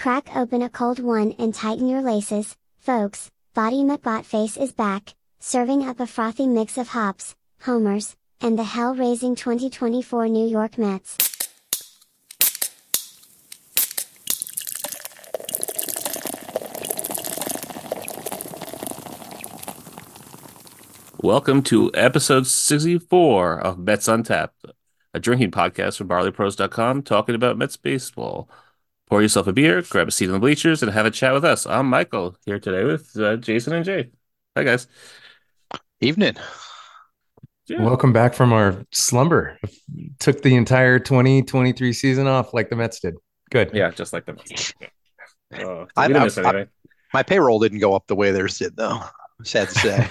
Crack open a cold one and tighten your laces, folks. Body McBotface is back, serving up a frothy mix of hops, homers, and the hell-raising 2024 New York Mets. Welcome to episode 64 of Mets Untapped, a drinking podcast from BarleyPros.com talking about Mets baseball. Pour yourself a beer, grab a seat in the bleachers, and have a chat with us. I'm Michael, here today with Jason and Jay. Hi, guys. Evening. Yeah, Welcome back from our slumber. Took the entire 2023 season off like the Mets did. Good. yeah, just like the Mets. We I, didn't I, miss I, anything. my payroll didn't go up the way theirs did, though. Sad to say.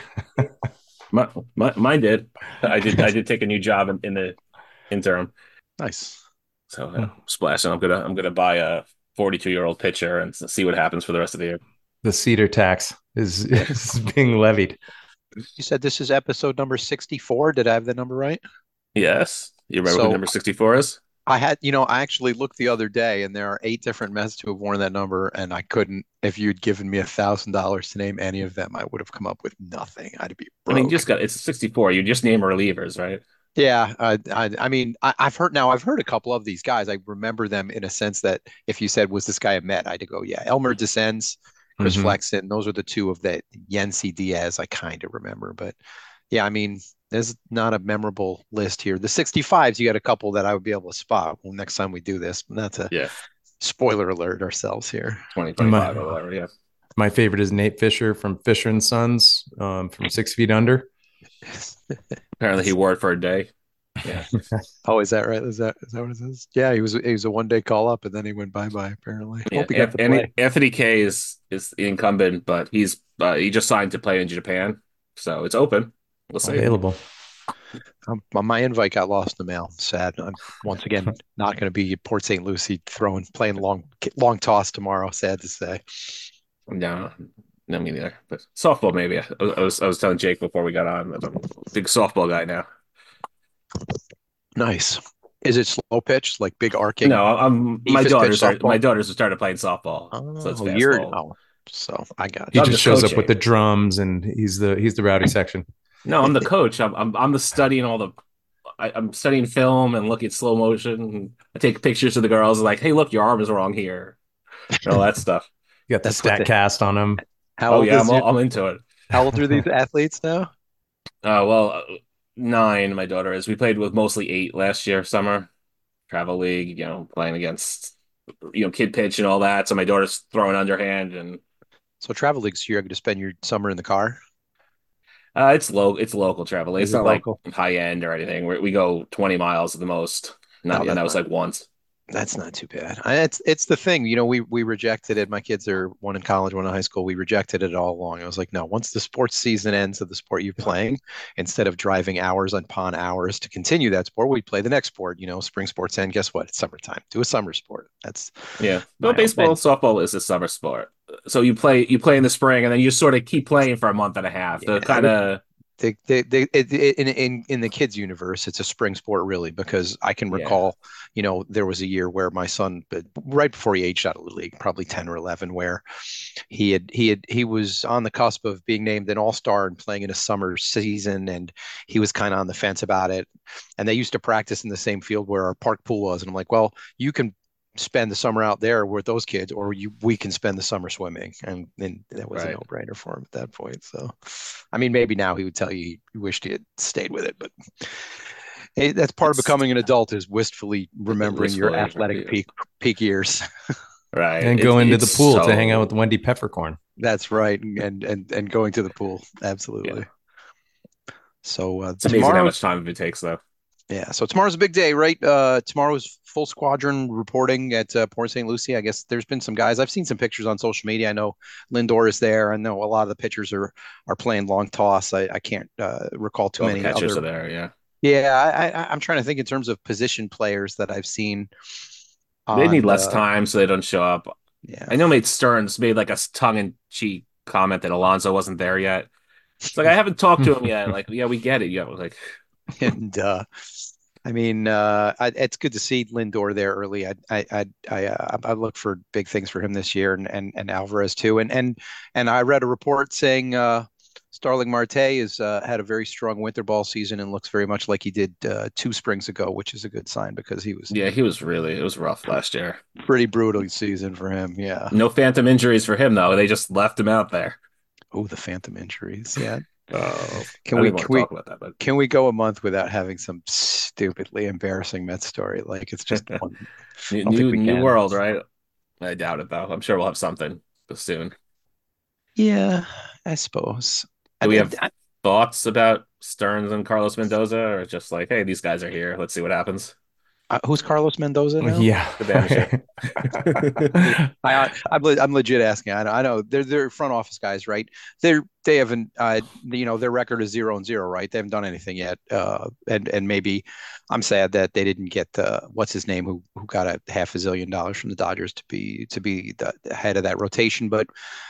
Mine did. I did take a new job in the interim. Nice. So splashing. I'm gonna buy a 42-year-old pitcher and see what happens for the rest of the year. The cedar tax is being levied. You said this is episode number 64. Did I have the number right? Yes. You remember who So number 64 is? I actually looked the other day, and there are 8 different Mets who have worn that number, and I couldn't. If you'd given me $1,000 to name any of them, I would have come up with nothing. I'd be I mean, broke. it's 64. You just name relievers, right? Yeah, I've heard a couple of these guys. I remember them in a sense that if you said, was this guy a Met? I'd go, yeah. Elmer Descends, Chris Mhm. Flexen, those are the two of that. Yency Diaz, I kind of remember. But yeah, I mean, there's not a memorable list here. The 65s, you got a couple that I would be able to spot well, next time we do this. Not to Yeah, spoiler alert ourselves here. 2025 or whatever. Yeah. My favorite is Nate Fisher from Fisher and Sons, from 6 Feet Under. Apparently, he wore it for a day. Yeah. Oh, is that right? Is that what it is? Yeah, he was a 1 day call up and then he went bye-bye, apparently. Yeah. Hope he got to play. Anthony K is the incumbent, but he just signed to play in Japan, so it's open. We'll see. Available. My invite got lost in the mail. Sad. I'm once again not going to be at Port St. Lucie playing long toss tomorrow. Sad to say. No, no, me neither. But softball, maybe. I was telling Jake before we got on. I'm a big softball guy now. Nice. Is it slow pitch, like big arcing? No, I'm my Eephus pitch daughters are my softball? daughters have started playing softball, so it's Oh, fastball. so I got He So I'm you. just just shows up with coaching. the drums and he's the rowdy section. No, I'm the coach. I'm the studying all the. I'm studying film and looking at slow motion. And I take pictures of the girls, like, hey, look, your arm is wrong here, and all that stuff. You got the That's what stat cast on him. how Oh old yeah, is your, I'm into it. how old are these athletes now? Well, 9, my daughter is. We played with mostly 8 last year, summer travel league. Playing against kid pitch and all that. So my daughter's throwing underhand, and So travel leagues, you're going to spend your summer in the car? it's local travel league. It's Is it not like local? high end or anything. We go 20 miles at the most. Not, No, and that's that was not like once. That's not too bad. It's the thing, we rejected it. My kids are one in college, one in high school. We rejected it all along. I was like, no, once the sports season ends of the sport you're playing, instead of driving hours upon hours to continue that sport, we play the next sport. Spring sports end. Guess what? It's summertime. Do a summer sport. That's Yeah, but my baseball, and softball is a summer sport. So you play in the spring, and then you sort of keep playing for a month and a half. The yeah, kind of in the kids universe, it's a spring sport really because I can yeah. recall, there was a year where my son, but right before he aged out of the league, probably 10 or 11, where he was on the cusp of being named an all-star and playing in a summer season, and he was kind of on the fence about it. And they used to practice in the same field where our park pool was, and I'm like, well, you can spend the summer out there with those kids, or we can spend the summer swimming, and then that was a Right. no-brainer for him at that point. So, I mean, maybe now he would tell you he wished he had stayed with it, but hey, that's part of It's becoming an adult is wistfully remembering your wistfully, athletic peak years. right. And go into It's the pool to hang out so with Wendy Peppercorn. That's right, and going to the pool, absolutely. yeah. So It's amazing how tomorrow, much time it takes, though. yeah. So tomorrow's a big day, right? Tomorrow's full squadron reporting at Port St. Lucie. I guess there's been some guys. I've seen some pictures on social media. I know Lindor is there. I know a lot of the pitchers are playing long toss. I can't recall too All the many catchers other. are there. Yeah, Yeah, I'm trying to think in terms of position players that I've seen they need on less the. time, so they don't show up. Yeah, I know Nate Stearns made like a tongue-in-cheek comment that Alonso wasn't there yet. It's like I haven't talked to him yet. Like, yeah, we get it. Yeah, like and I mean, it's good to see Lindor there early. I look for big things for him this year, and Alvarez too. And I read a report saying Starling Marte has had a very strong winter ball season and looks very much like he did 2 springs ago, which is a good sign because he was Yeah, it was rough last year. pretty brutal season for him. Yeah. No phantom injuries for him though. They just left him out there. Oh, the phantom injuries. Yeah. Oh, Can I we didn't want can to we talk about that, but can we go a month without having some stupidly embarrassing Mets story? Like it's just one. I don't think we new can. world, right? I doubt it though. I'm sure we'll have something soon. Yeah, I suppose. Do we have I, thoughts about Stearns and Carlos Mendoza, or just like, hey, these guys are here. Let's see what happens. who's Carlos Mendoza now? Yeah. The manager. I'm legit asking. I know they're front office guys, right? They haven't their record is 0-0, right? They haven't done anything yet. And maybe I'm sad that they didn't get what's his name who got a $500 million from the Dodgers to be the head of that rotation, but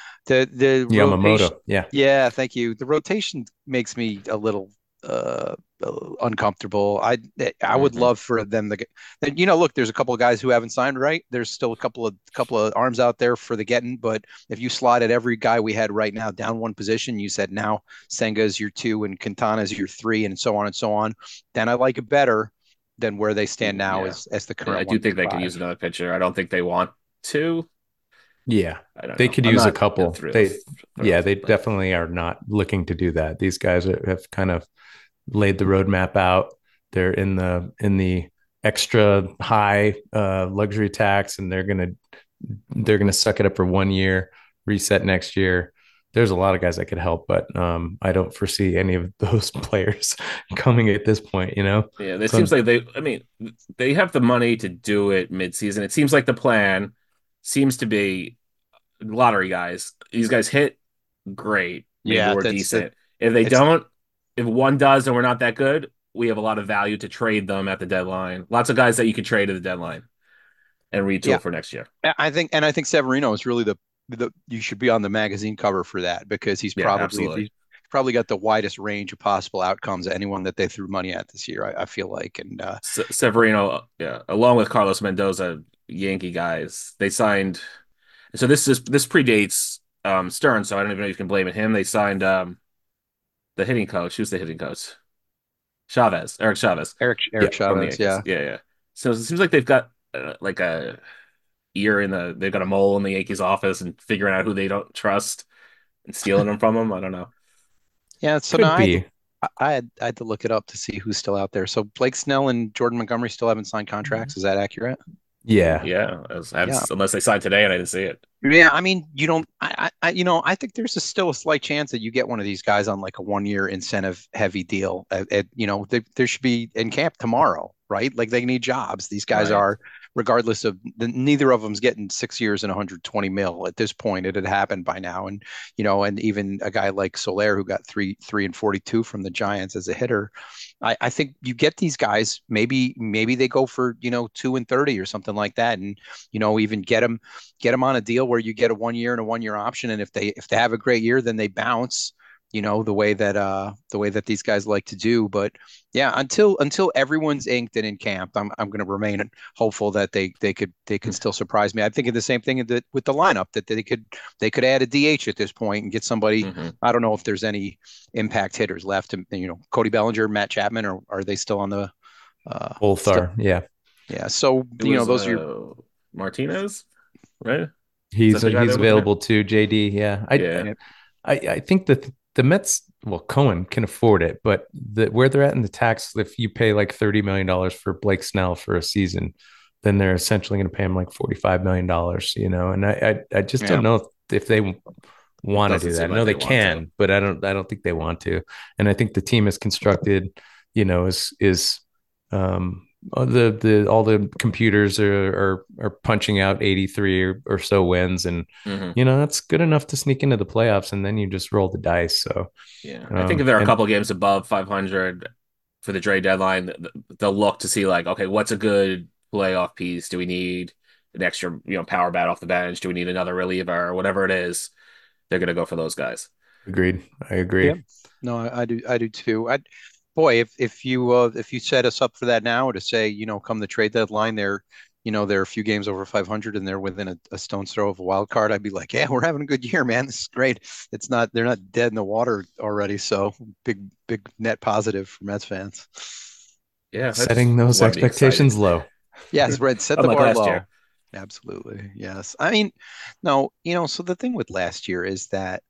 the rotation, Yamamoto. Yeah. yeah, thank you. The rotation makes me a little uncomfortable. I would Mhm. love for them to get. Look, there's a couple of guys who haven't signed, right? There's still a couple of arms out there for the getting. But if you slotted every guy we had right now down one position, you said now Senga's your 2 and Quintana's your 3, and so on and so on. Then I like it better than where they stand now Yeah. as the Yeah, I current do one think through they could use five. another pitcher. I don't think they want to. Yeah. I don't They know. could I'm use a not couple. Yeah, thrilled, they but definitely are not looking to do that. These guys have kind of laid the roadmap out. They're in the extra high luxury tax, and they're gonna suck it up for 1 year, reset next year. There's a lot of guys that could help, but I don't foresee any of those players coming at this point. yeah, it seems So like I mean, they have the money to do it mid-season. It seems like the plan seems to be lottery guys. These guys hit great. Maybe Yeah, we're that's that. decent. If they It's don't, if one does and we're not that good, we have a lot of value to trade them at the deadline. Lots of guys that you can trade at the deadline and yeah. retool for next year. I think Severino is really the you should be on the magazine cover for that because he's Yeah, probably absolutely. he's probably got the widest range of possible outcomes of anyone that they threw money at this year. I feel like, and Severino, yeah, along with Carlos Mendoza, Yankee guys, they signed. So this predates Stern, so I don't even know if you can blame it him. They signed the hitting coach. Who's the hitting coach? Eric Chavez. yeah, Eric From the Chavez, Yankees. yeah, Yeah, yeah. So it seems like they've got like a ear they've got a mole in the Yankees office and figuring out who they don't trust and stealing them from them. I don't know. yeah. So now could be. I had to look it up to see who's still out there. So Blake Snell and Jordan Montgomery still haven't signed contracts. Is that accurate? Yeah, Yeah, Yeah. unless they signed today and I didn't see it. Yeah, I mean, you don't. I think there's still a slight chance that you get one of these guys on like a 1 year incentive heavy deal. There should be in camp tomorrow, right? Like they need jobs. These guys Right. are, regardless of neither of them's getting 6 years and 120 mil at this point. It had happened by now, and even a guy like Soler who got three and 42 from the Giants as a hitter. I think you get these guys. Maybe they go for 2 and 30 or something like that, and even get them on a deal where you get a 1 year and a 1 year option, and if they have a great year, then they bounce. The way that these guys like to do. But yeah, until everyone's inked and in camp, I'm going to remain hopeful that they could still surprise me. I'm thinking the same thing with the lineup that they could add a DH at this point and get somebody. Hmm. I don't know if there's any impact hitters left. Cody Bellinger, Matt Chapman, or are they still on the both still? are. Yeah, Yeah. So It was those are your. Martinez, right? Is he's that the guy he's they're looking at? available too. JD. Yeah, I Yeah. Yeah, I think that the Mets, well, Cohen can afford it, but where they're at in the tax, if you pay like $30 million for Blake Snell for a season, then they're essentially going to pay him like $45 million. And I just don't yeah. know if they It want to doesn't do that. seem I like know they they want to. can, but I don't think they want to. And I think the team is constructed, is the all the computers are punching out 83 or so wins, and Hmm. that's good enough to sneak into the playoffs, and then you just roll the dice. So Yeah. I think if they're a and couple games above 500 for the trade deadline, they'll look to see like, okay, what's a good playoff piece? Do we need an extra, power bat off the bench? Do we need another reliever or whatever it is? They're going to go for those guys. agreed. I agree. Yeah. No, I do too. boy, if you set us up for that now to say, come the trade deadline, they're a few games over 500 and they're within a stone's throw of a wild card, I'd be like, yeah, we're having a good year, man. This is great. They're not dead in the water already. So big net positive for Mets fans. Yeah, Setting I those want to be excited. expectations low. Yes, Red, set the Unlike bar last low. year. Absolutely. Yes. I mean, no, so the thing with last year is that,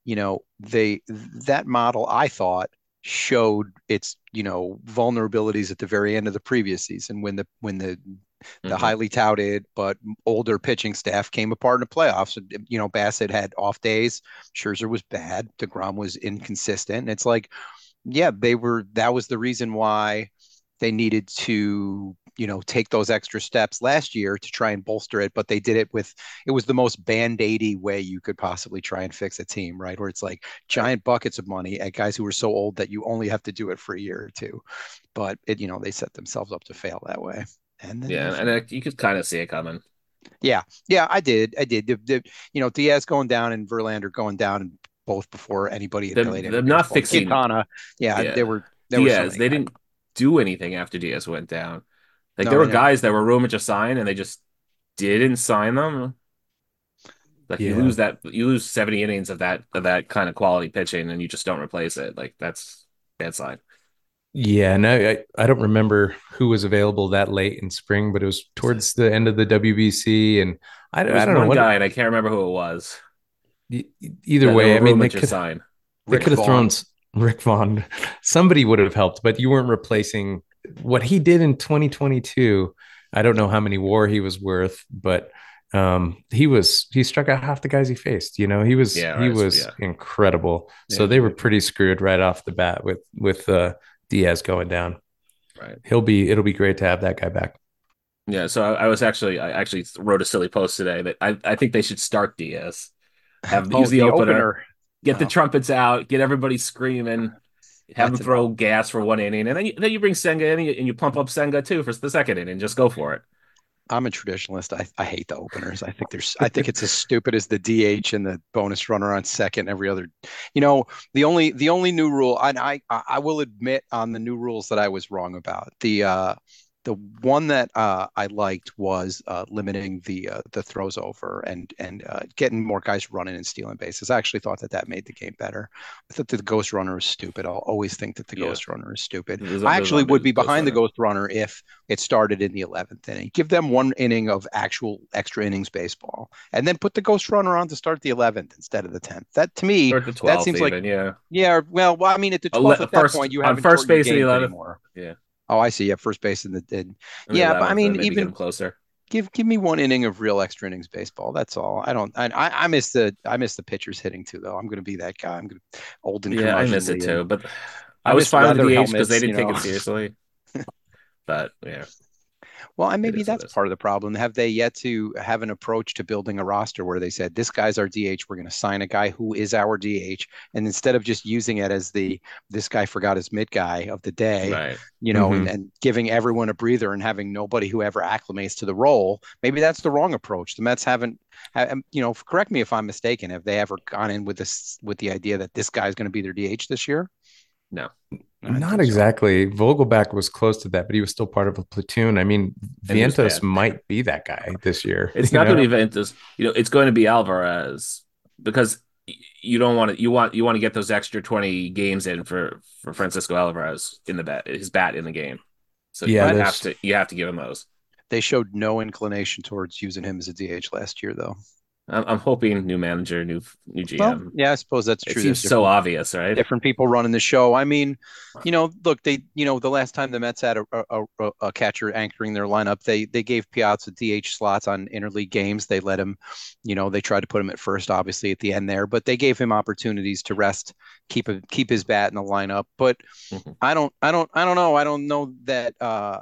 that model I thought showed its, vulnerabilities at the very end of the previous season when the Hmm. highly touted but older pitching staff came apart in the playoffs. Bassett had off days. Scherzer was bad. DeGrom was inconsistent. And it's like, yeah, that was the reason why they needed to, take those extra steps last year to try and bolster it. But they did it was the most band-aidy way you could possibly try and fix a team, right? Where it's like Right. giant buckets of money at guys who are so old that you only have to do it for a year or two. But they set themselves up to fail that way. And then Yeah, they and failed. you could kind of see it coming. Yeah, yeah, I did. I did. Diaz going down and Verlander going down both before anybody had played any Them not baseball. fixing, Quintana, yeah, yeah, there were so Diaz. many They guys. didn't do anything after Diaz went down. Like No, there they were never. guys that were rumored to sign, and they just didn't sign them. Like Yeah. you lose 70 innings of that kind of quality pitching, and you just don't replace it. Like that's bad sign. Yeah, no, I don't remember who was available that late in spring, but it was towards the end of the WBC, and There I was don't know one what. guy, and I can't remember who it was Either that they way, were I mean, rumored to sign. they Rick could have thrown Vaughn. Rick Vaughn. Somebody would have helped, but you weren't replacing what he did in 2022. I don't know how many WAR he was worth, but he struck out half the guys he faced. Yeah, He right. was Yeah, incredible. So yeah, they were pretty screwed right off the bat with Diaz going down. right. It'll be great to have that guy back. Yeah. So I actually wrote a silly post today that I think they should start Diaz, have use Oh, the the opener, opener. get the Oh, trumpets out, get everybody screaming, have them that's enough. throw gas for one inning, and then you bring Senga in and you pump up Senga too for the second inning. Just go for I'm a traditionalist. I hate the openers. I think it's as stupid as the DH and the bonus runner on second every other. You know, the only new rule, and I will admit on the new rules that I was wrong about. The one that I liked was limiting the throws over and getting more guys running and stealing bases. I actually thought that made the game better. I thought that the ghost runner is stupid. I'll always think that the it. Yeah. ghost runner is stupid. I There's actually not been would a be ghost behind the runner. ghost runner if it started in the 11th inning. Give them one inning of actual extra innings baseball, and then put the ghost runner on to start the 11th instead of the 10th. That to me, Or at the that 12th seems like, even, yeah. yeah. Well, I mean, at the 12th, at that First point, you on haven't first shortened your base in the games 11th. anymore. Yeah. Oh, I see. Yeah, first base in In the yeah, but I 11th, mean, and maybe get even them closer. give me one inning of real extra innings baseball. That's all. I miss the pitchers hitting too, though. I'm going to be that guy. I'm going to old and Yeah, I miss it curmudgeonly, and too, but I I was miss fine with the leather DH because they helmets. didn't take it seriously. But yeah, Well, and it maybe is what that's it is. part of the problem. Have they yet to have an approach to building a roster where they said, this guy's our DH, we're going to sign a guy who is our DH. And instead of just using it as this guy forgot his mid guy of the day, Right. Mm-hmm. and giving everyone a breather and having nobody who ever acclimates to the role, maybe that's the wrong approach. The Mets haven't, correct me if I'm mistaken, have they ever gone in with with the idea that this guy's going to be their DH this year? No, I didn't Not think so. exactly. Vogelback was close to that, but he was still part of a platoon. I mean, and he was Vientos bad. might be that guy this year, It's not going to be Ventus. It's going to be Alvarez because you don't want to. You want to get those extra 20 games in for Francisco Alvarez in the bat, his bat in the game. So Yeah, But there's you have to give him those. they showed no inclination towards using him as a DH last year, though. I'm hoping new manager, new Well, GM. yeah, I suppose that's It true. There's seems so obvious, right? different people running the show. I mean, look, the last time the Mets had a catcher anchoring their lineup, they gave Piazza DH slots on interleague games. They let him, they tried to put him at first, obviously at the end there, but they gave him opportunities to rest, keep his bat in the lineup. But Mhm. I don't know. I don't know that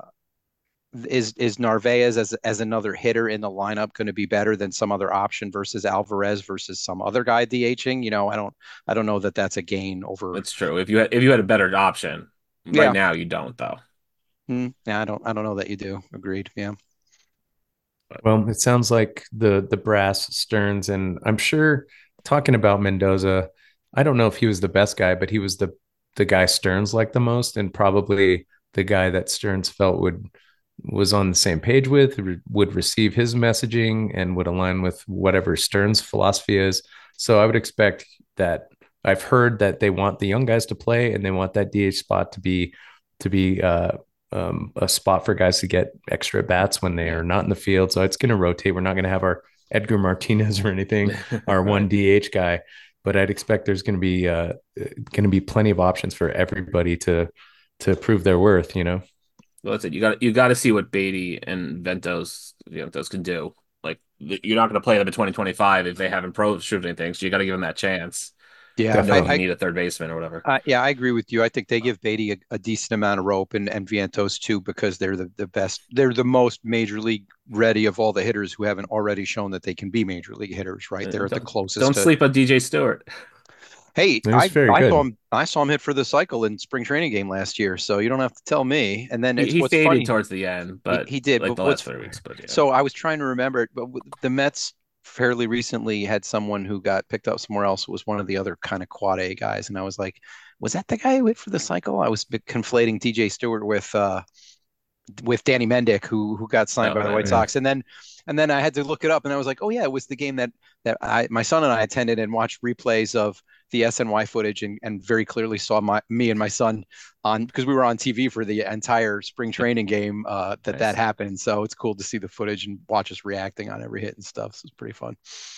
is Narvaez as another hitter in the lineup going to be better than some other option versus Alvarez versus some other guy DHing? I don't know that that's a gain over. It's true. If you had a better option, right Yeah. now you don't though. Yeah, I don't know that you do. Agreed. Yeah. But well, it sounds like the brass Stearns, and I'm sure talking about Mendoza, I don't know if he was the best guy, but he was the the guy Stearns liked the most, and probably the guy that Stearns felt was on the same page with, would receive his messaging and would align with whatever Stearns' philosophy is. So I would expect that. I've heard that they want the young guys to play, and they want that DH spot to be a spot for guys to get extra bats when they are not in the field. So it's going to rotate. We're not going to have our Edgar Martinez or anything, our one DH guy, but I'd expect there's going to be plenty of options for everybody to prove their worth. Well, that's it. You got to see what Beatty and Ventos can do. Like, you're not going to play them in 2025 if they haven't proved anything. So you got to give them that chance. Yeah, you need a third baseman or whatever. Yeah, I agree with you. I think they give Beatty a decent amount of rope, and Vientos too, because they're the best. They're the most major league ready of all the hitters who haven't already shown that they can be major league hitters. Right, they're the closest. Don't sleep on DJ Stewart. Hey, I saw him hit for the cycle in spring training game last year, so you don't have to tell me. And then he faded funny, towards the end, but he did like the last 3 weeks. But so I was trying to remember it, but the Mets fairly recently had someone who got picked up somewhere else. It was one of the other kind of quad A guys, and I was like, was that the guy who hit for the cycle? I was conflating DJ Stewart with Danny Mendick, who got signed by the White Sox, and then I had to look it up, and I was like, oh yeah, it was the game that my son and I attended and watched replays of the SNY footage, and very clearly saw me and my son on, because we were on TV for the entire spring training game that happened. So it's cool to see the footage and watch us reacting on every hit and stuff. So it's pretty fun.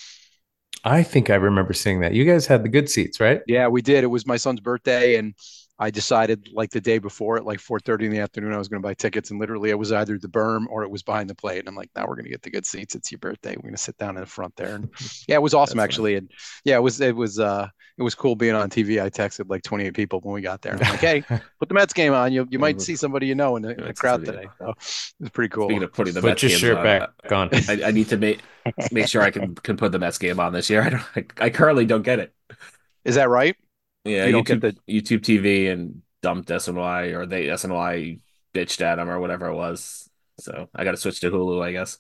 I think I remember seeing that. You guys had the good seats, right? Yeah, we did. It was my son's birthday, and I decided like the day before at like 4:30 in the afternoon, I was going to buy tickets, and literally it was either the berm or it was behind the plate. And I'm like, now we're going to get the good seats. It's your birthday. We're going to sit down in the front there. And yeah, it was awesome actually. And yeah, it was cool being on TV. I texted like 28 people when we got there. And I'm like, hey, put the Mets game on. You might see somebody in the crowd today. So it was pretty cool. Speaking of putting the Mets your shirt back on, I need to make sure I can put the Mets game on this year. I currently don't get it. Is that right? Yeah, you don't get the YouTube TV and dumped SNY, or SNY bitched at him or whatever it was. So I got to switch to Hulu, I guess.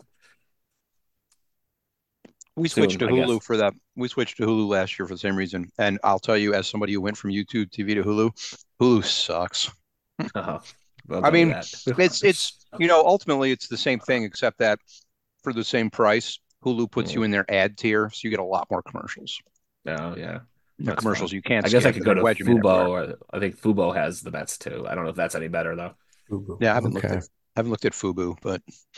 We switched to Hulu for that. We switched to Hulu last year for the same reason. And I'll tell you, as somebody who went from YouTube TV to Hulu sucks. I mean, it's ultimately it's the same thing, except that for the same price, Hulu puts you in their ad tier, so you get a lot more commercials. Oh yeah. The commercials fun. you can't. I guess I could go to Fubo, or I think Fubo has the Mets too. I don't know if that's any better though. Fubo. Yeah, I haven't looked at Fubo, but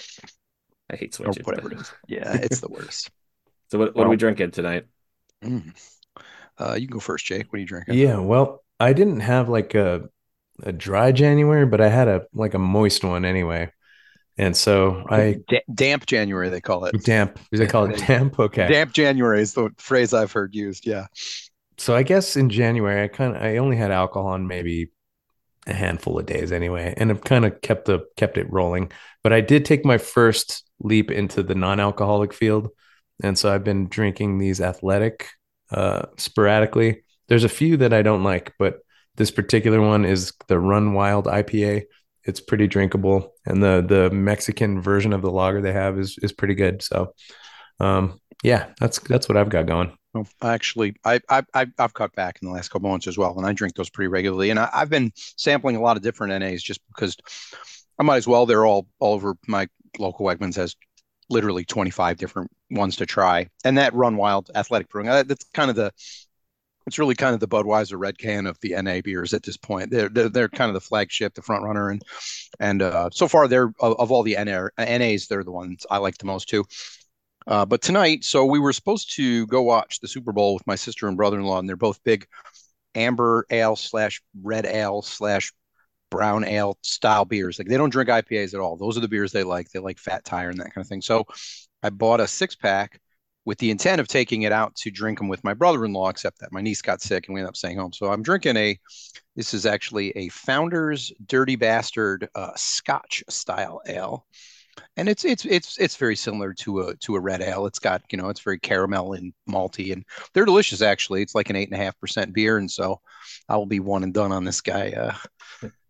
I hate switching. Or whatever it is. Yeah, it's the worst. So what are we drinking tonight? You can go first, Jake. What are you drinking? Yeah, well, I didn't have like a dry January, but I had a moist one anyway. And so damp January, they call it. Damp. They call it damp? Okay. Damp January is the phrase I've heard used. Yeah. So I guess in January, I only had alcohol on maybe a handful of days anyway, and I've kind of kept it rolling. But I did take my first leap into the non-alcoholic field, and so I've been drinking these Athletic sporadically. There's a few that I don't like, but this particular one is the Run Wild IPA. It's pretty drinkable, and the Mexican version of the lager they have is pretty good. So, yeah, that's what I've got going. Well, actually, I've cut back in the last couple months as well, and I drink those pretty regularly. And I've been sampling a lot of different NAs just because I might as well. They're all over. My local Wegmans has literally 25 different ones to try, and that Run Wild Athletic Brewing, it's really kind of the Budweiser Red Can of the NA beers at this point. They're kind of the flagship, the front runner, and so far they're of all the NAs, they're the ones I like the most too. But tonight, so we were supposed to go watch the Super Bowl with my sister and brother-in-law, and they're both big amber ale / red ale / brown ale style beers. Like, they don't drink IPAs at all. Those are the beers they like. They like Fat Tire and that kind of thing. So I bought a 6-pack with the intent of taking it out to drink them with my brother-in-law, except that my niece got sick and we ended up staying home. So I'm drinking this is actually a Founder's Dirty Bastard Scotch style ale. And it's very similar to a red ale. It's got, it's very caramel and malty, and they're delicious actually. It's like an 8.5% beer, and so I will be one and done on this guy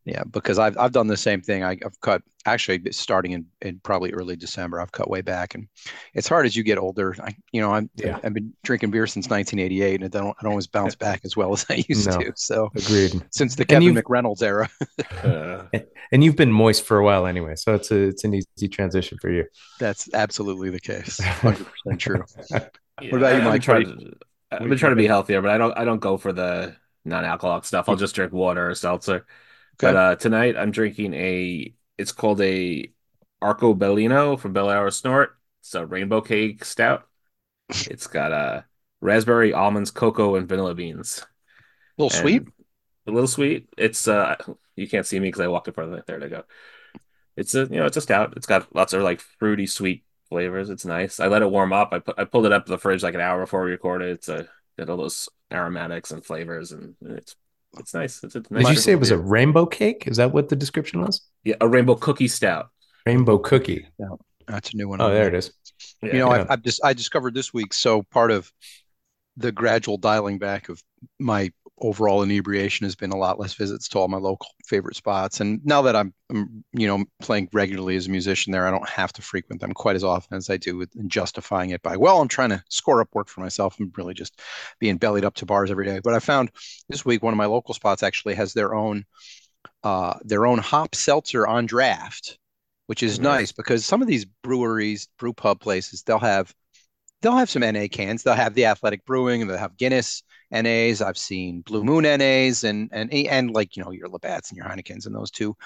Yeah, because I've done the same thing. I've cut actually starting in probably early December. I've cut way back, and it's hard as you get older. Yeah. I've been drinking beer since 1988, and I don't always bounce back as well as I used No, to. So agreed. since the And Kevin you've McReynolds era, Uh, and you've been moist for a while anyway, so it's an easy transition for you. that's absolutely the case. 100% true. What yeah, about you, I've been Mike? I've What are been you trying to be drinking? healthier, but I don't go for the non-alcoholic stuff. I'll just drink water or seltzer. But Okay. tonight I'm drinking it's called a Arcobellino from Bel Air Snort. It's a rainbow cake stout. It's got raspberry, almonds, cocoa, and vanilla beans, A little sweet. and a little sweet. It's you can't see me because I walked in front of it. There to go. It's it's a stout. It's got lots of like fruity, sweet flavors. It's nice. I let it warm up. I pulled it up to the fridge like an hour before we recorded. It's got all those aromatics and flavors, and it's nice. It's a Did nice you say it drinkable was a beer. rainbow cake? Is that what the description was? Yeah, a rainbow cookie stout. Rainbow cookie. Yeah, that's a new one Oh, on there me. it is. You Yeah, know, Yeah. I discovered this week. So part of the gradual dialing back of my overall inebriation has been a lot less visits to all my local favorite spots. And now that I'm playing regularly as a musician there, I don't have to frequent them quite as often as I do and justifying it by, well, I'm trying to score up work for myself and really just being bellied up to bars every day. But I found this week one of my local spots actually has their own hop seltzer on draft, which is nice nice. because some of these breweries, brew pub places, they'll have some NA cans. They'll have the Athletic Brewing, and they'll have Guinness NAs. I've seen Blue Moon NAs and like your Labatts and your Heinekens and those too.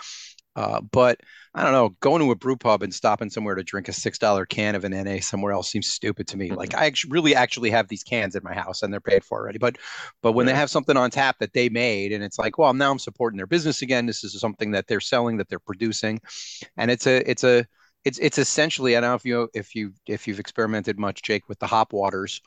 But I don't know, going to a brew pub and stopping somewhere to drink a $6 can of an NA somewhere else seems stupid to me. Like I actually have these cans in my house and they're paid for already. But when they Yeah. have something on tap that they made and it's like, well, now I'm supporting their business again. This is something that they're selling, that they're producing, and it's essentially, I don't know if you've experimented much, Jake, with the hop waters,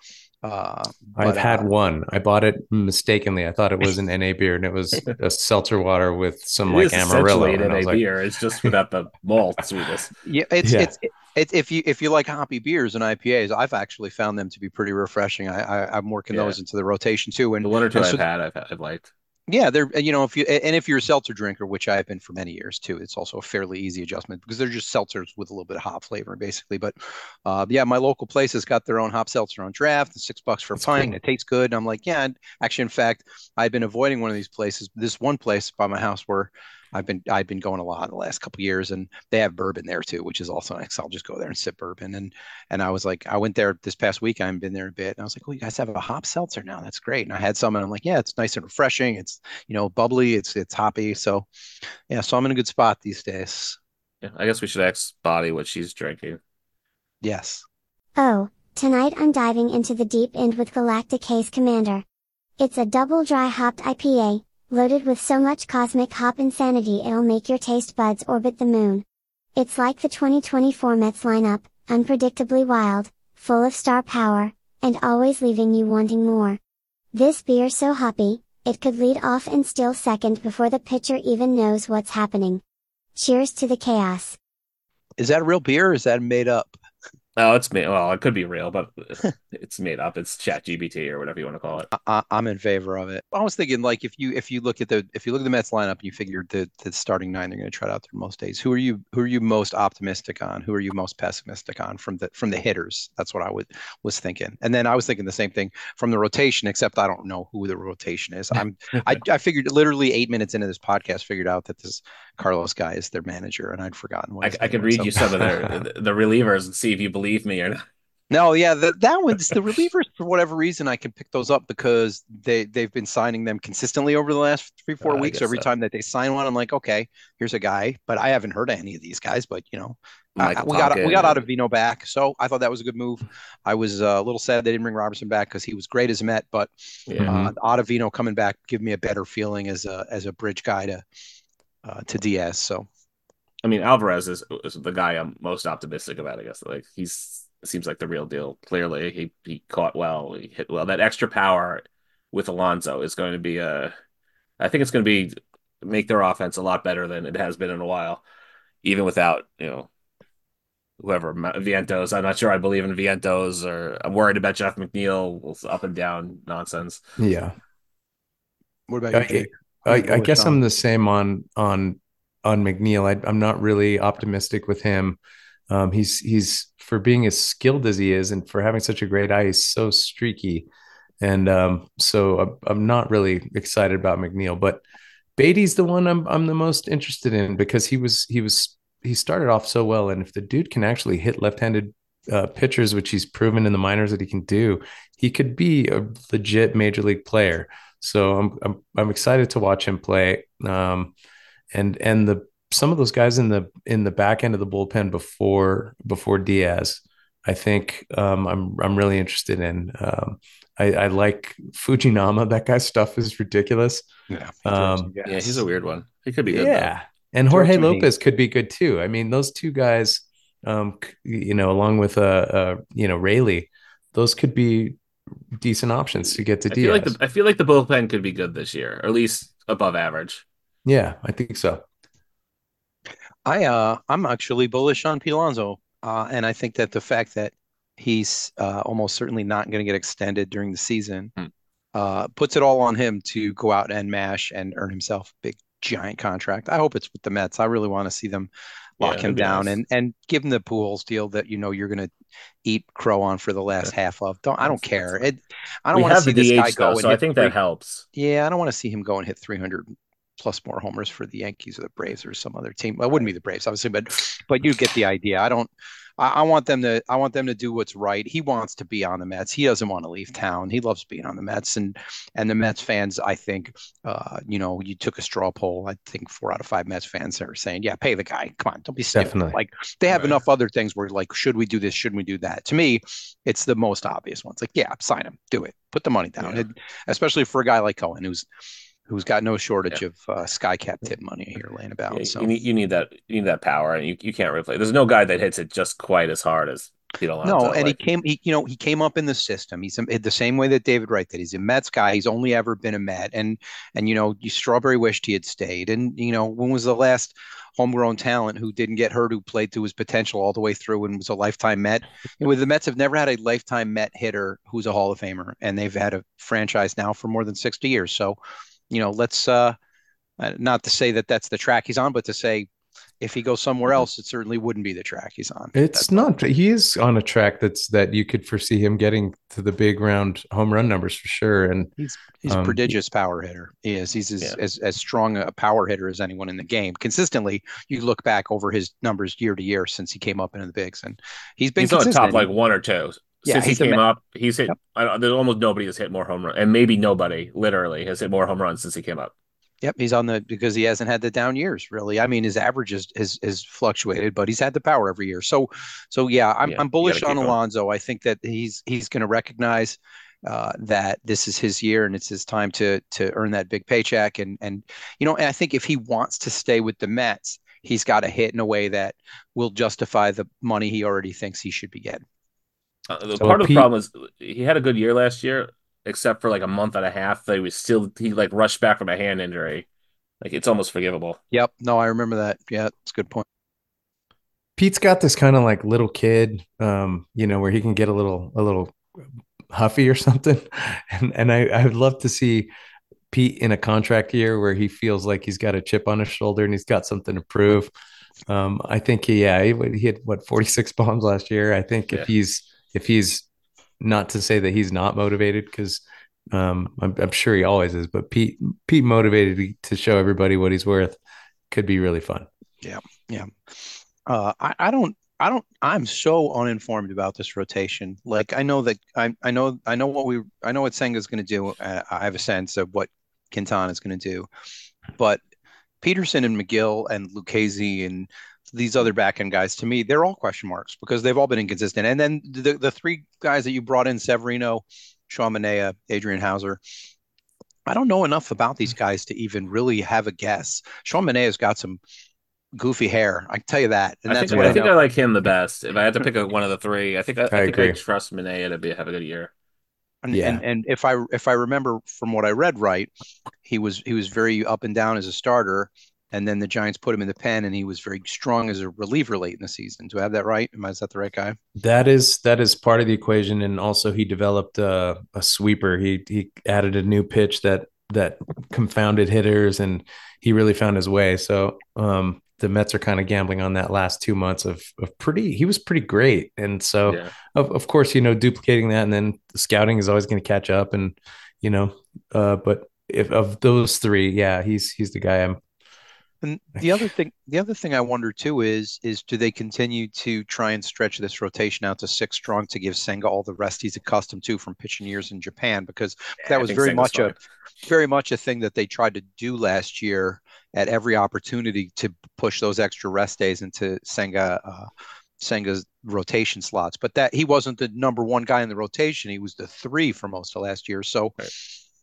I've but had one. I bought it mistakenly. I thought it was an NA beer and it was a seltzer water with some It like is essentially Amarillo. an And I NA was like, beer. It's just without the malt sweetness. yeah, yeah, if you like hoppy beers and IPAs, I've actually found them to be pretty refreshing. I'm working Yeah. those into the rotation too, The one or two and so I've liked. yeah, they're if you're a seltzer drinker, which I've been for many years too, it's also a fairly easy adjustment because they're just seltzers with a little bit of hop flavor basically. But yeah, my local place has got their own hop seltzer on draft, $6 for a that's pint. And cool. it tastes good. And I'm like, yeah. And actually, in fact, I've been avoiding one of these places. This one place by my house where I've been going a lot in the last couple of years, and they have bourbon there too, which is also nice. I'll just go there and sip bourbon. And I was like, I went there this past week. I haven't been there a bit. And I was like, oh, you guys have a hop seltzer now. That's great. And I had some, and I'm like, yeah, it's nice and refreshing. It's bubbly. It's hoppy. So yeah, so I'm in a good spot these days. Yeah, I guess we should ask Body what she's drinking. Yes. Oh, tonight I'm diving into the deep end with Galactic Haze Commander. It's a double dry hopped IPA, loaded with so much cosmic hop insanity it'll make your taste buds orbit the moon. It's like the 2024 Mets lineup, unpredictably wild, full of star power, and always leaving you wanting more. This beer's so hoppy, it could lead off and steal second before the pitcher even knows what's happening. Cheers to the chaos. Is that a real beer or is that made up? Oh, it's made. Well, it could be real, but it's made up. It's Chat GBT or whatever you want to call it. I'm in favor of it. I was thinking like if you look at the Mets lineup and you figure the starting nine they're going to try out there most days. Who are you most optimistic on? Who are you most pessimistic on from the hitters? That's what was thinking. And then I was thinking the same thing from the rotation, except I don't know who the rotation is. I figured literally 8 minutes into this podcast figured out that this Carlos guy is their manager, and I'd forgotten what his I name could was. read So you some of the relievers and see if you believe me or not. no, yeah, that one's the relievers for whatever reason I can pick those up because they've been signing them consistently over the last three, four I weeks. So guess every so. time that they sign one, I'm like, okay, here's a guy, but I haven't heard of any of these guys. But Michael we Tonkin got and Ottavino back, so I thought that was a good move. I was a little sad they didn't bring Robertson back because he was great as a Met, but yeah. Ottavino coming back give me a better feeling as a bridge guy to Diaz. So I mean, Alvarez is the guy I'm most optimistic about. I guess like he's seems like the real deal. Clearly, he caught well, he hit well. That extra power with Alonso is going to be I think it's going to be make their offense a lot better than it has been in a while, even without whoever Vientos. I'm not sure I believe in Vientos, or I'm worried about Jeff McNeil. Up and down nonsense. yeah. what about you, I, Jake? I bullish guess on I'm him. the same on McNeil. I'm not really optimistic with him. He's for being as skilled as he is and for having such a great eye, he's so streaky. And so I'm not really excited about McNeil, but Beatty's the one I'm the most interested in because he started off so well, and if the dude can actually hit left-handed pitchers, which he's proven in the minors that he can do, he could be a legit major league player. So I'm excited to watch him play. And the some of those guys in the back end of the bullpen before Diaz, I think I'm really interested in. I like Fujinama. That guy's stuff is ridiculous. Yeah, he throws some Yeah, he's gas. a weird one. He could be good though. Yeah, and Throws Jorge some heat. Lopez could be good too. I mean, those two guys, along with Rayleigh, those could be decent options to get to Diaz. I feel like the bullpen could be good this year, or at least above average. Yeah, I think so. I'm actually bullish on Pete Alonso, and I think that the fact that he's almost certainly not going to get extended during the season Hmm. puts it all on him to go out and mash and earn himself a big giant contract. I hope it's with the Mets. I really want to see them Yeah, lock him that'd be down nice. and give him the Pujols deal that you're going to eat crow on for the last half of. I don't That's care. fine. I don't We want to have see the this guy DH though, go and so I hit think that three. helps. Yeah, I don't want to see him go and hit 300 plus more homers for the Yankees or the Braves or some other team. Well, it wouldn't be the Braves, obviously, but you get the idea. I don't. I want them to. I want them to do what's right. He wants to be on the Mets. He doesn't want to leave town. He loves being on the Mets, and the Mets fans. I think, you took a straw poll. I think 4 out of 5 Mets fans are saying, "Yeah, pay the guy. Come on, don't be stupid." Definitely. Like they have Right. enough other things where like, should we do this? Shouldn't we do that? To me, it's the most obvious ones. Like, yeah, sign him, do it, put the money down, Yeah. especially for a guy like Cohen who's got no shortage Yeah. of sky cap tip money here laying Yeah, about. So you need that power, and you can't replace. There's no guy that hits it just quite as hard as Pete no, Alonso. and Like, he came up in the system. He's the same way that David Wright did. He's a Mets guy. He's only ever been a Met, and you Strawberry wished he had stayed. And when was the last homegrown talent who didn't get hurt, who played to his potential all the way through and was a lifetime Met? The Mets have never had a lifetime Met hitter who's a Hall of Famer, and they've had a franchise now for more than 60 years. So, let's not to say that that's the track he's on, but to say if he goes somewhere else, it certainly wouldn't be the track he's on. It's That's all. not. He is on a track that you could foresee him getting to the big round home run numbers for sure. And He's a prodigious power hitter. He is. He's yeah, as strong a power hitter as anyone in the game. Consistently, you look back over his numbers year to year since he came up into the bigs, and he's been he's on the top consistent. like one or two Yeah, since he he's the came up. He's hit. yep, There's almost nobody has hit more home runs, and maybe nobody literally has hit more home runs since he came up. yep. He's on the because he hasn't had the down years really. I mean, his average has fluctuated, but he's had the power every year. So yeah, Yeah, I'm you got to bullish on keep him. Alonso. I think that he's going to recognize that this is his year and it's his time to earn that big paycheck. And I think if he wants to stay with the Mets, he's got to hit in a way that will justify the money he already thinks he should be getting. The So well, part of the Pete, problem is he had a good year last year, except for like a month and a half. That he like rushed back from a hand injury. Like it's almost forgivable. yep, no, I remember that. Yeah, it's a good point. Pete's got this kind of like little kid, where he can get a little huffy or something. And I would love to see Pete in a contract year where he feels like he's got a chip on his shoulder and he's got something to prove. I think he had what 46 bombs last year. I think Yeah. if he's not to say that he's not motivated because I'm sure he always is, but Pete motivated to show everybody what he's worth could be really fun. Yeah, yeah. I'm so uninformed about this rotation. Like I know that I know what Senga's going to do. I have a sense of what Quintana is going to do, but Peterson and McGill and Lucchesi and these other back end guys, to me, they're all question marks because they've all been inconsistent. And then the 3 guys that you brought in, Severino, Sean Manaea, Adrian Hauser, I don't know enough about these guys to even really have a guess. Sean Manea's got some goofy hair, I can tell you that, and that's what I I think know. I like him the best. If I had to pick one of the three, I I think I agree. trust Minea to have a good year. And Yeah. and and if I remember from what I read right, he was very up and down as a starter, and then the Giants put him in the pen, and he was very strong as a reliever late in the season. Do I have that right? Is that the right guy? That is part of the equation, and also he developed a sweeper. He added a new pitch that that confounded hitters, and he really found his way. So the Mets are kind of gambling on that last 2 months of he was pretty great. And so Yeah. of course, duplicating that, and then the scouting is always going to catch up, and but if of those three, yeah, he's the guy I'm. And the other thing I wonder too is do they continue to try and stretch this rotation out to six strong to give Senga all the rest he's accustomed to from pitching years in Japan? Because that was very much a thing that they tried to do last year at every opportunity to push those extra rest days into Senga's rotation slots. But that he wasn't the number one guy in the rotation; he was the three for most of last year. So. Right.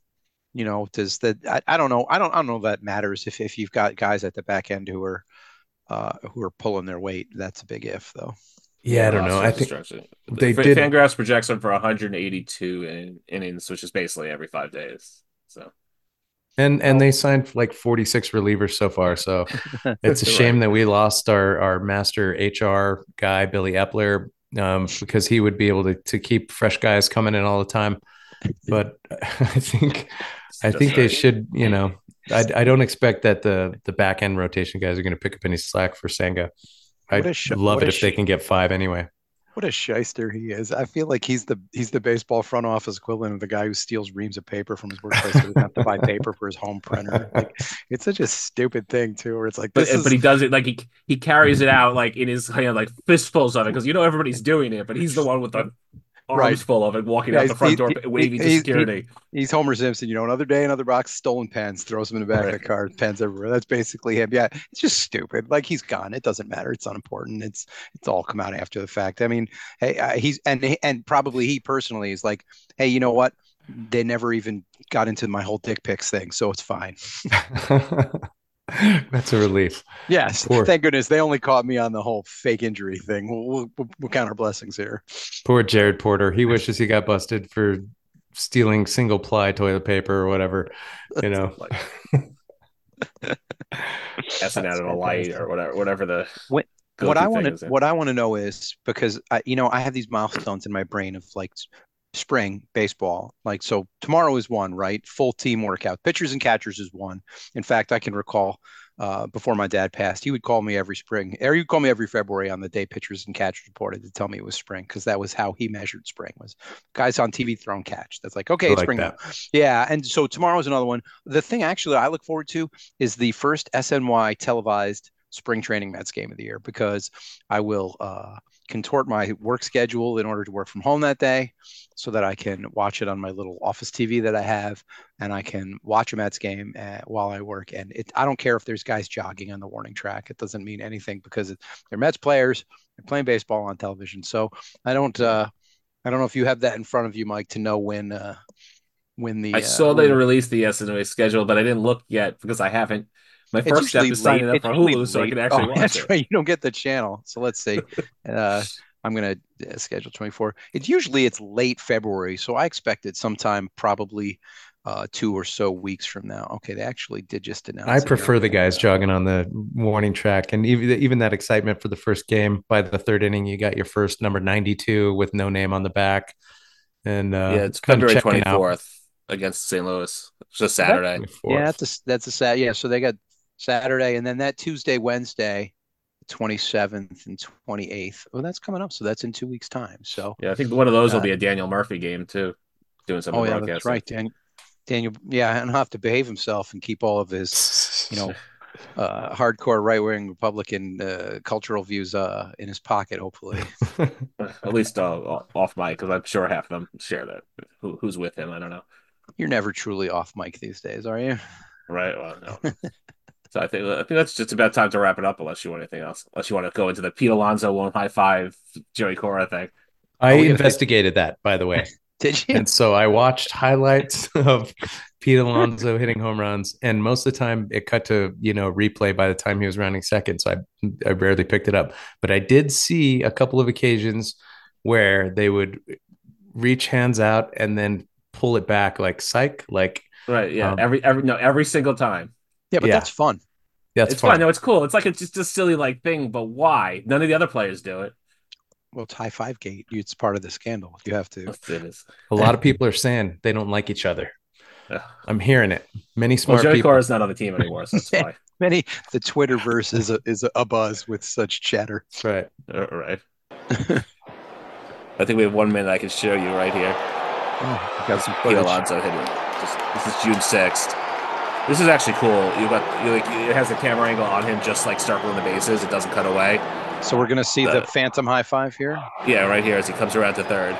Does that? I don't know. I don't know if that matters if you've got guys at the back end who are pulling their weight. That's a big if, though. Yeah, I don't know. I think they did. Fangraphs projects him for 182 innings, which is basically every 5 days. So, and they signed like 46 relievers so far. So it's a shame that we lost our master HR guy, Billy Epler, because he would be able to keep fresh guys coming in all the time. But I think they should, I don't expect that the back end rotation guys are going to pick up any slack for Senga. I'd love it if they can get 5 anyway. What a shyster he is. I feel like he's the baseball front office equivalent of the guy who steals reams of paper from his workplace so he doesn't have to buy paper for his home printer. Like, it's such a stupid thing too, where it's like, but he does it like he carries it out like in his hand, like fistfuls of it, because everybody's doing it, but he's the one with the arms full of it, walking out the front door, waving to security. He's Homer Simpson, another day, another box, stolen pens, throws them in the back of the car, pens everywhere. That's basically him. Yeah, it's just stupid. Like, he's gone. It doesn't matter. It's unimportant. It's all come out after the fact. I mean, hey, he's and probably he personally is like, hey, you know what? They never even got into my whole dick pics thing, so it's fine. That's a relief. Yes, thank goodness they only caught me on the whole fake injury thing. We'll count our blessings here. Poor Jared Porter. He wishes he got busted for stealing single ply toilet paper or whatever. Passing out of a light or whatever the. What I want to know is, because I have these milestones in my brain of like spring baseball. Like, so tomorrow is one, right? Full team workout. Pitchers and catchers is one. In fact, I can recall before my dad passed, he would call me every spring, or he'd call me every February on the day pitchers and catchers reported to tell me it was spring, because that was how he measured spring, was guys on TV throwing catch. That's like, okay, it's spring now. Yeah. And so tomorrow is another one. The thing actually I look forward to is the first SNY televised spring training Mets game of the year, because I will contort my work schedule in order to work from home that day so that I can watch it on my little office TV that I have, and I can watch a Mets game while I work. And I don't care if there's guys jogging on the warning track. It doesn't mean anything, because they're Mets players. They're playing baseball on television. So I don't know if you have that in front of you, Mike, to know when I saw they released the SNY schedule, but I didn't look yet because I haven't. My first step is signing up for Hulu so I can actually watch it. That's right. You don't get the channel. So let's see. I'm going to schedule 24. It's late February. So I expect it sometime probably 2 or so weeks from now. Okay. They actually did just announce. I prefer the guys jogging on the warning track, and even that excitement for the first game. By the third inning, you got your first number 92 with no name on the back. And it's February 24th against St. Louis. It's a Saturday. Yeah, that's a Saturday. Yeah. So they got Saturday, and then that Tuesday, Wednesday, 27th and 28th. Oh, that's coming up. So that's in 2 weeks' time. So yeah, I think one of those will be a Daniel Murphy game too, doing some broadcasting. That's right, Daniel. Yeah, and he'll have to behave himself and keep all of his, hardcore right-wing Republican cultural views in his pocket, hopefully. At least off mic, because I'm sure half of them share that. Who's with him? I don't know. You're never truly off mic these days, are you? Right. Well, no. So I think that's just about time to wrap it up, unless you want anything else. Unless you want to go into the Pete Alonso won't high five Joey Cora thing. I investigated that, by the way. Did you? And so I watched highlights of Pete Alonso hitting home runs, and most of the time it cut to replay by the time he was rounding second. So I rarely picked it up, but I did see a couple of occasions where they would reach hands out and then pull it back, like psych, like right. Yeah. Every single time. Yeah, but that's fun. It's fun. No, it's cool. It's like it's just a silly thing, but why? None of the other players do it. Well, it's high five gate. It's part of the scandal. You have to. It is. A lot of people are saying they don't like each other. I'm hearing it. Many Well, smart Joey people. Cora's not on the team anymore, so that's why. The Twitterverse is a buzz with such chatter. That's right. Right. I think we have 1 minute I can show you right here. Oh, got some Pete footage. Alonso hitting. This is June 6th. This is actually cool. It has the camera angle on him, just like circling the bases. It doesn't cut away. So we're gonna see the phantom high five here. Yeah, right here as he comes around to third.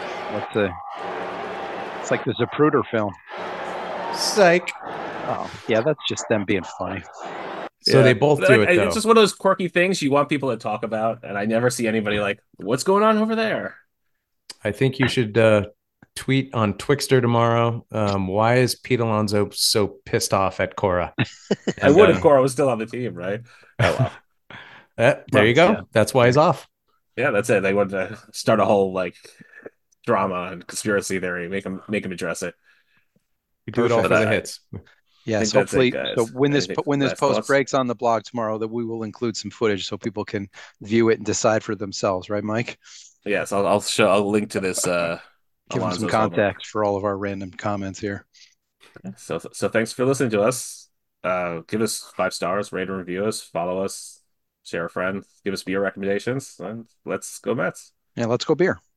It's like the Zapruder film. Psych. Oh, yeah, that's just them being funny. So they both do it, though. It's just one of those quirky things you want people to talk about, and I never see anybody like, "What's going on over there?" I think you should tweet on Twixter tomorrow. Why is Pete Alonso so pissed off at Cora? I would if Cora was still on the team, right? Oh well. There you go. Yeah. That's why he's off. Yeah, that's it. They wanted to start a whole like drama and conspiracy theory, make him address it. We do it all for the hits. Yes, that's hopefully. it, guys. So when this Last post thoughts? breaks on the blog tomorrow, that we will include some footage so people can view it and decide for themselves, right, Mike? Yes, I'll link to this. Give them some Alonso's context for all of our random comments here. So thanks for listening to us. Give us 5 stars, rate and review us, follow us, share a friend, give us beer recommendations, and let's go Mets. Yeah, let's go beer.